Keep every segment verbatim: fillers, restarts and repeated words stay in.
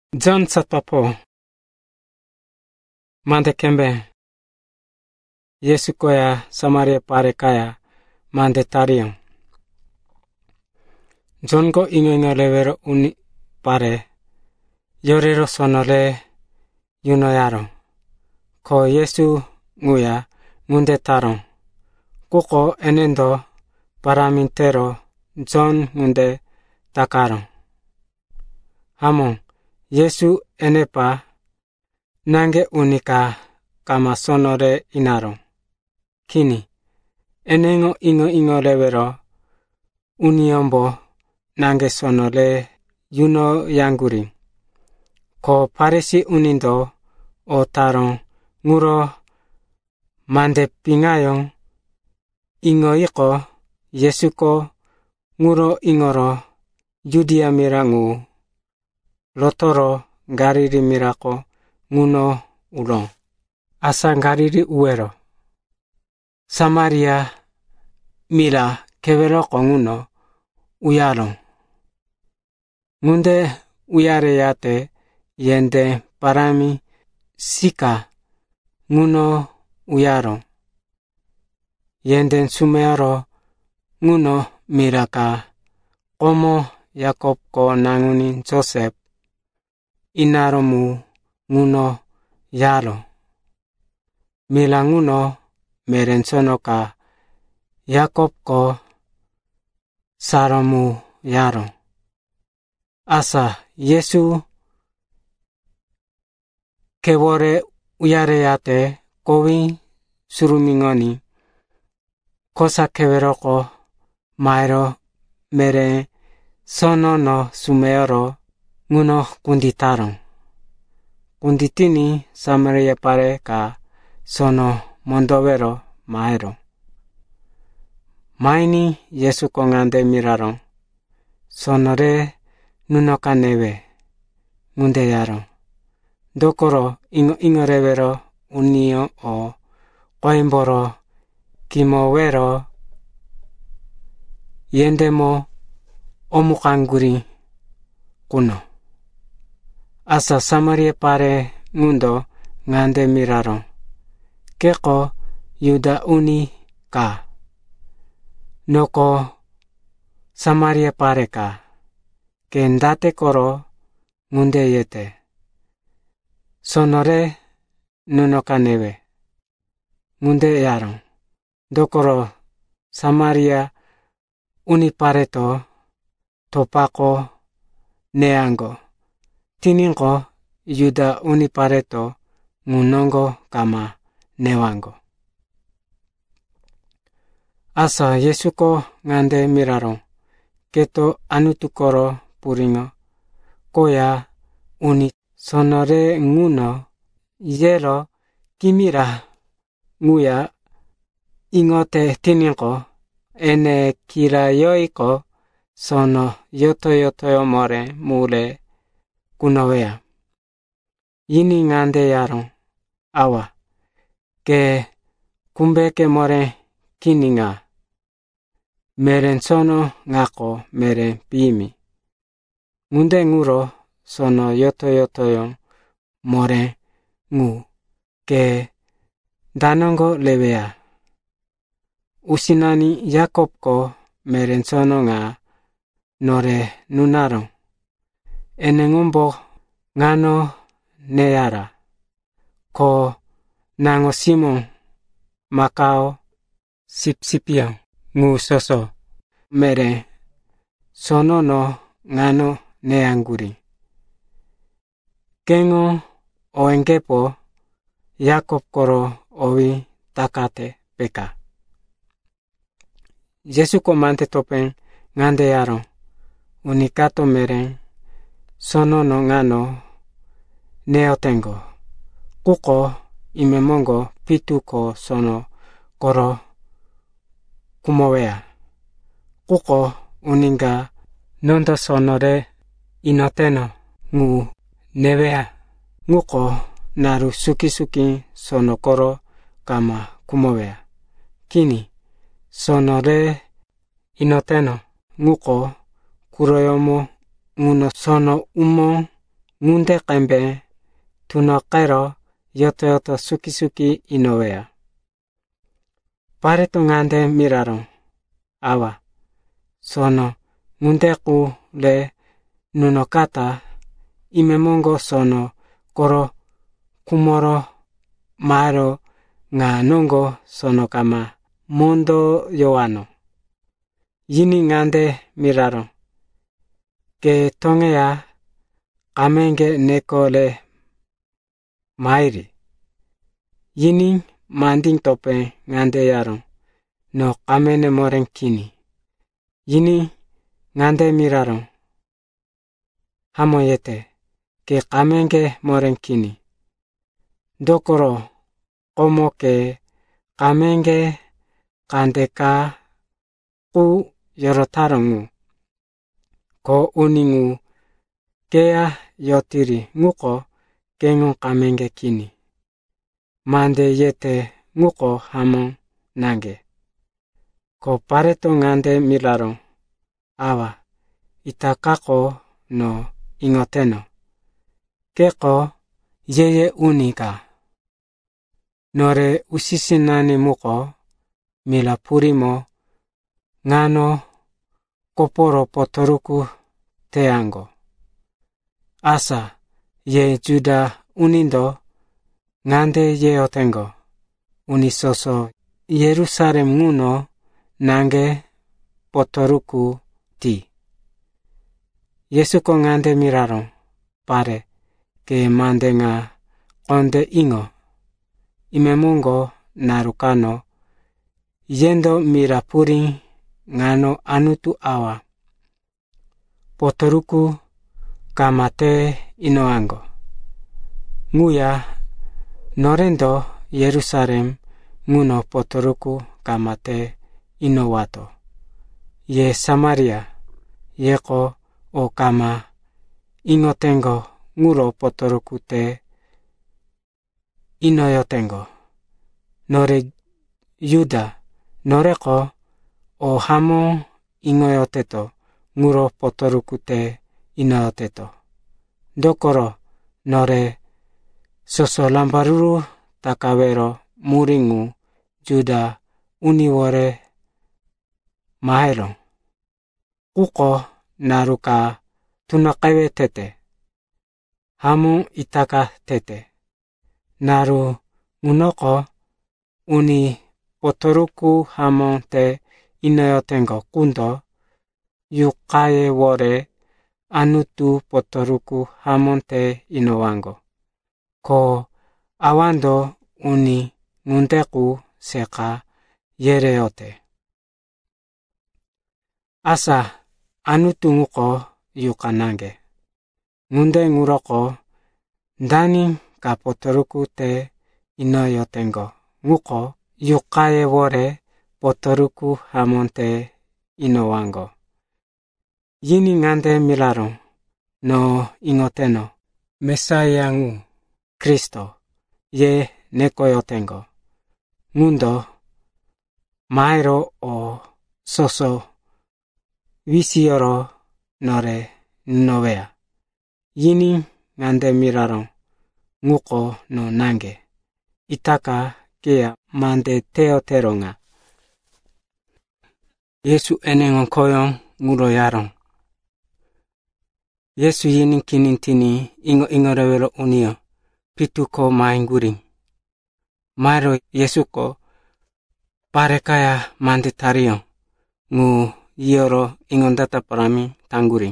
John satpapo mande kembe Yesu koya Samaria pare kaya mande tariang. John go ingo ingo levero uni pare yorero sonole yuno yaro ko Yesu nguya ngunde tarong kuko enendo paramintero John ngunde takarong hamong Yesu enepa nange unika kama sonore inarong kini enengo ingo ingo levero uniombo nange sonole yuno yanguring ko parisi unindo o tarong nguro mande pingayong ingo iko Yesu ko nguro ingoro Yudia mirangu lotoro gariri mirako nguno ulong asa gariri uero Samaria mila keveroko nguno uyarong ngunde uyare yate yende parami sika nguno uyarong yenden sumeoro nguno miraka komo Yakob ko nanguni Joseph inaromu nguno yaro mila nguno merensonoka Yakob ko saromu yaro asa Yesu kewore uyare yate kowi surumingoni kosa keveroko mairo mere sono no sumeoro nguno kunditarong kunditini Samaria pare ka sono mondovero maero maini Yesu ko ngande mirarong sonore nunoka newe ngunde yarong dokoro ingo ingo revero unio o koimboro kimowero yendemo omukanguri kuno asa Samaria pare ngundo ngande mirarong keko Yuda uni ka noko Samaria pare ka kendate koro ngunde yete sonore nunoka newe ngunde yarong dokoro Samaria uni pareto topako neango tiningo Yuda uni pareto ngunongo kama newango asa Yesu ko ngande mirarong keto anutukoro puringo koya uni sonore nguno yelo kimira nguya ingote tiningo ene kirayoiko sono yoto yoto more mule kunowea yini ngande yarong awa ke kumbeke more kininga meren sono ngako meren pimi ngunde nguro sono yoto yoto more ngu ke danongo lewea usinani Yakob ko meren sono nga nore nunarong enengumbo ngano neyara ko nango Simon makao sipsipiang ngu soso mere sono no ngano neanguri kengo oengepo Yakob koro owi takate peka Yesu ko mante topeng ngande yarong unikato mereng sono no ngano neotengo kuko imemongo pitu ko sono koro kumowea kuko uninga nondo sonore inoteno ngu newea nguko naru suki suki sono koro kama kumowea kini sonore inoteno nguko kuroyomo nguno sono umo ngunde qembe tuno qero yoto-yoto suki-suki inowea. Pareto ngande miraron. Awa. Sono ngunde ku le nuno kata imemongo sono koro kumoro maro nga nongo sono kama mondo yoano. Yini ngande miraron. Ke tongea kamenge neko le mairi. Yini manding tope ngande yaron. No kamene moren kini. Yini ngande miraron. Hamoyete. Ke kamenge moren kini. Dokoro komo ke kamenge kandeka ku yorotarongu. Ko uningu kea yotiri nguko kengo kamenge kini. Mande yete nguko hamon nange. Ko pareto ngande milaron. Awa itakako no ingoteno. Keko yeye unika. Nore usisinani muko mila purimo ngano koporo potoruku teango. Asa ye juda unindo ngande ye otengo. Unisoso Yerusalem nguno nange potoruku ti. Yesu ko ngande miraron pare ke mande nga konde ingo. Imemongo narukano yendo mira puring ngano anutu awa. Potoruku kamate inoango. Nguya norendo Yerusalem nguno potoruku kamate inowato. Ye Samaria yeko o kama ingotengo nguro potoruku te inoyotengo. Nore Yuda noreko o hamo ingoyoteto nguro potoruku te inoyoteto. Dokoro nore sosolambaruru takawero muringu Yuda uniwore maheron. Kuko naruka tunakawe tete. Hamu itaka tete. Naru ngunoko uni potoruku hamon te inoyotengo kundo yukaye wore anutu potoruku hamon te inowango. Ko awando uni ngundeku seka yereote. Asa anutu nguko yukanange. Ngunde nguroko dani ka potoruku te inoyotengo. Nguko yukaye wore potoruku hamon te inowango. Yini ngande milaron no ingoteno. Mesaya ngu Kristo ye nekoyotengo. Ngundo maero o soso visioro nore novea. Yini ngande miraron nguko no nange. Itaka kea mande teoteronga. Yesu enengon koyon nguro yaron. Yesu yini kinintini ingo ingo rewelo unio pitu ko maingguring. Mairo Yesu ko parekaya mande tarion ngu yoro ingon data parami tangguring.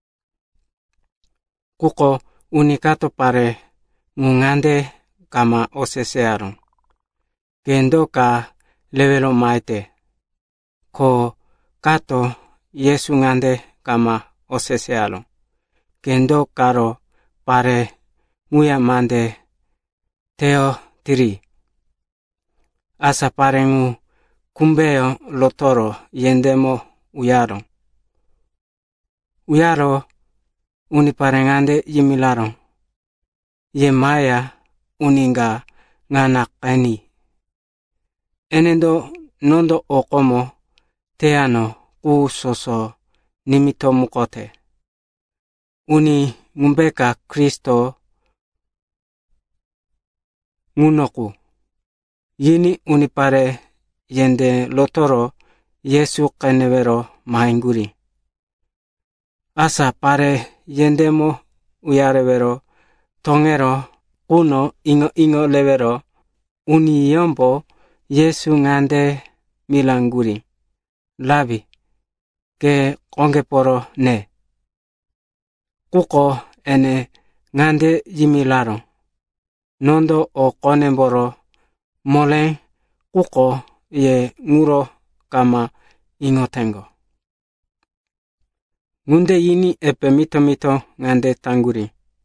Kuko unikato pare ngungande kama osesearon. Kendo ka levelo maite. Ko kato Yesu ngande kama osesearon. Kendo karo pare nguya mande teo tiri. Asa pare ngu kumbeo lotoro yendemo uyaron. Uyaro uni parengande yimilaron. Ye maya uninga ngana kani. Enendo nondo okomo teano u soso nimito mukote. Uni ngumbeka Kristo ngunoku. Yini unipare yende lotoro Yesu kenevero mahinguri. Asa pare yendemo uyarevero tongero kuno ingo ingo levero uni yombo Yesu ngande milanguri. Labi ke kongeporo ne. Kuko ene ngande yimilaro. Nondo o konemboro mole kuko ye nguro kama ingotengo. Ngunde yini epe mito mito ngande tanguri.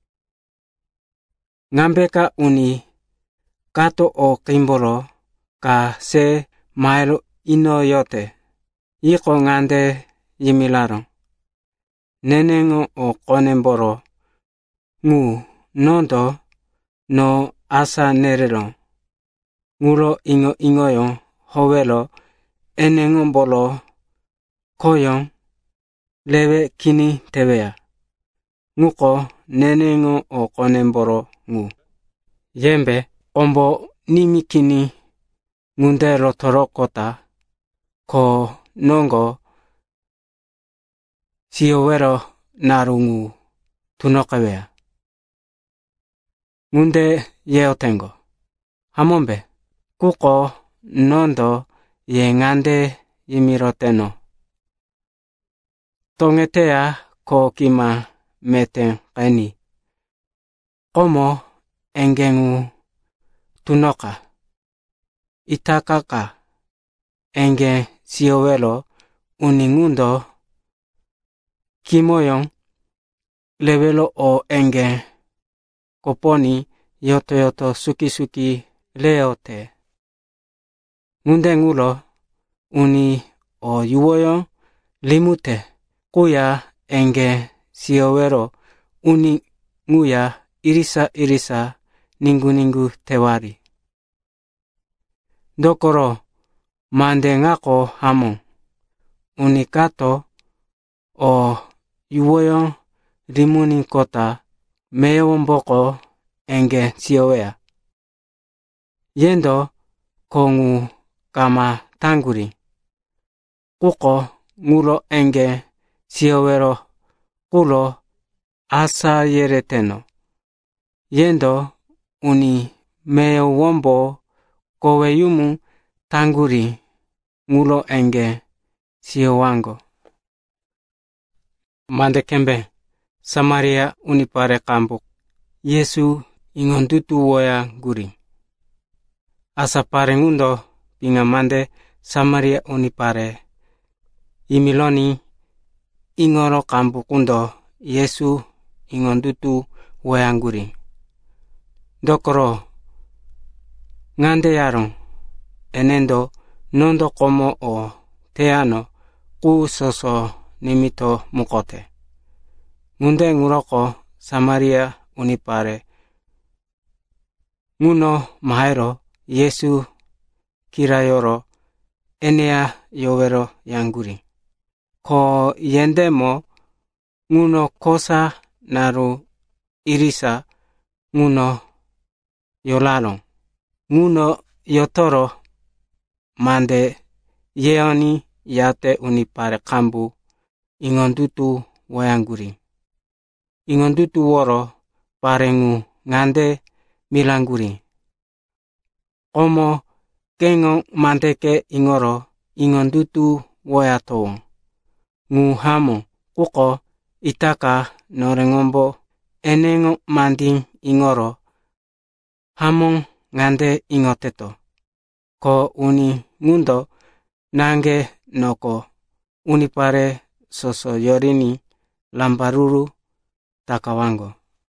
Ngambeka uni kato o kimboro ka se maelo ino yote. Iko ngande yimilaro. Nenengo o konemboro ngu nondo no asa nerelo. Nguro ingo ingoyo hovelo enengo bolo koyong leve kini tebea. Nguko nenengo o konemboro ngu. Yembe ombo nimi kini ngunde rotoro kota ko nongo siowero narungu tunokewea. Ngunde yeotengo. Hamombe kuko nondo ye ngande yimiroteno. Tongetea ko kima meten keni. Komo engengu tunoka. Itakaka enge siowelo uningundo kimoyong levelo o enge koponi yoto yoto suki suki leote. Ngunde ngulo uni o yuwoyong limute kuya enge siowero uni nguya irisa irisa ningu ningu tewari. Dokoro mande ngako hamon. Unikato o yuwoyong rimuni kota meyomboko enge siowea. Yendo kongu kama tanguri. Kuko ngulo enge siowero kulo asa yereteno. Yendo uni meyo wombo kowe yumu tanguri ngulo enge siowango. Mande kembe Samaria unipare kambuk. Yesu ingondutu woya guri. Asa pare ngundo pinga mande Samaria unipare. Imiloni ingoro kambuk undo Yesu ingondutu woya guri. Dokoro ngande yarong enendo nondo komo o teano ku soso nimito mukote. Ngunde nguroko Samaria unipare. Nguno mahairo Yesu kirayoro enea yowero yanguri. Ko yendemo nguno kosa naru irisa nguno yolalong. Nguno yotoro mande yeoni yate unipare kambu ingondutu wayanguri. Ingondutu woro parengu ngande milanguri. Omo kengo mandeke ingoro ingondutu woyato. Ngu hamo kuko itaka norengombo enengo manding ingoro hamong ngande ingoteto. Ko uni ngundo nange noko unipare soso yorini lambaruru takawango.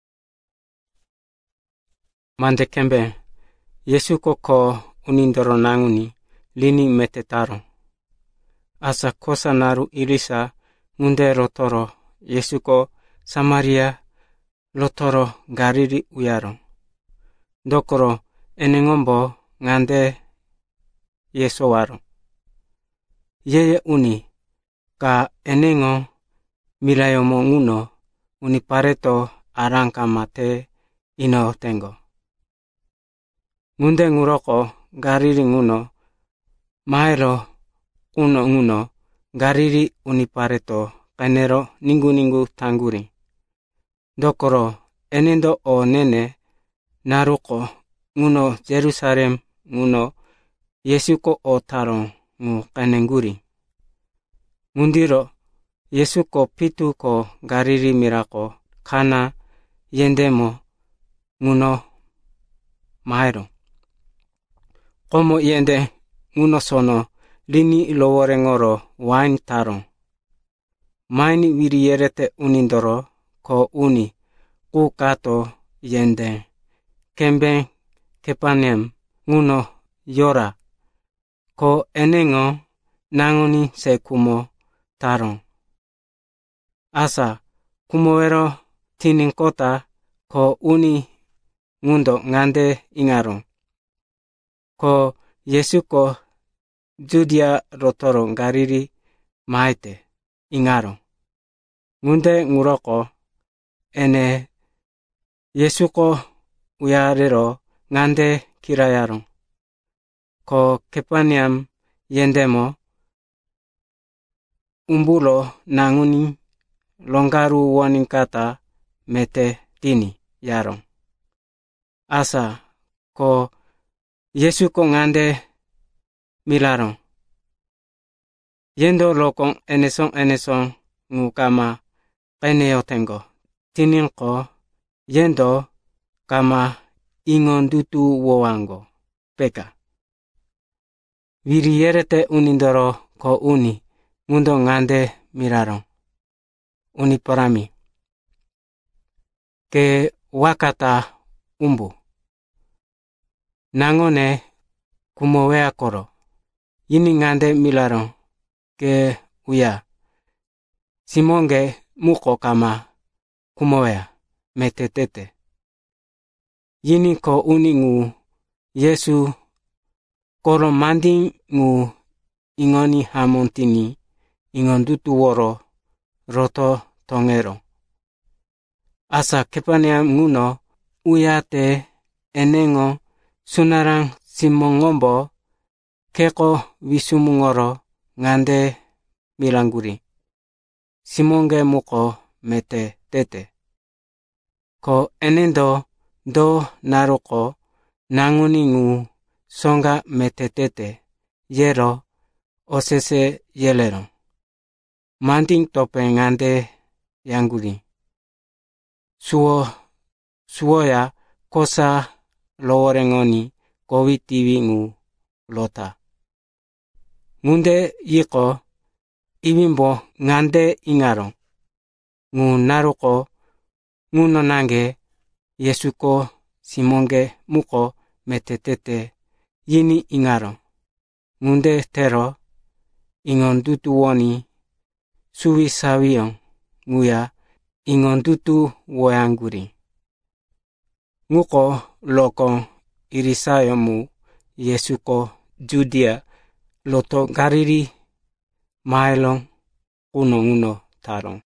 Mande kembe Yesu koko unindoro nanguni lini metetaro. Asa kosa naru irisa ngunde rotoro Yesu ko Samaria lotoro gariri uyaro. Dokoro enengombo ngande Yeso waro. Yeye uni ka enengo milayomo nguno unipareto arangka mate ino tengo. Ngunde nguroko Galili nguno maelo uno nguno Galili unipareto kanero ningu-ningu tangguri. Dokoro enendo o nene naruko nguno Jerusalem nguno Yesuko o taro ngu kanengguri. Ngundiro Yesuko pitu ko Galili mirako Kana yendemo nguno maero. Komo yende nguno sono lini loworengoro wine taro. Maini wiri yerete unindoro ko uni ku kato yende kembe Kepanem nguno yora ko enengo nangoni se kumo taro. Asa kumowero tinin kota ko uni ngundo ngande ingaro. Ko Yesuko Judea rotoro Galili maite ingaro. Ngunde nguroko ene Yesuko uyarero ngande kirayaro. Ko Kepaneam yendemo umbulo nanguni longaru woningkata mete tini yaro. Asa ko Yesuko ngande milaro. Yendo lokong enesong enesong ngukama peneo tengo. Tininko yendo kama ingon dutu wowango. Peka. Wiri yerete unindoro ko uni ngundo ngande miraro. Uni parami. Ke wakata umbu. Nangone kumowea koro. Yini ngande milaro ke uya. Simonge muko kama kumowea metetete. Yini ko uni ngu Yesu koro manding ngu ingoni hamontini ingon dutu woro roto tongero. Asa Kepaneam nguno uyate enengo sunarang simongombo keko wisumungoro ngande milangguri. Simonge muko mete tete. Ko enendo do naruko nanguni ngu songa mete tete yero osese yelero. Manding tope ngande yangguri. Suo suoya kosa loworengoni kowi tiwi ngu lota. Ngunde yiko iwimbo ngande ingaro. Ngu naruko nguno nange Yesuko Simonge muko metetete yini ingaro. Ngunde tero ingon dutu woni suwi sawiong nguya ingon dutu woyangguri. Nguko loko irisayomu Yesuko Judea loto Galili maelong kuno nguno tarong.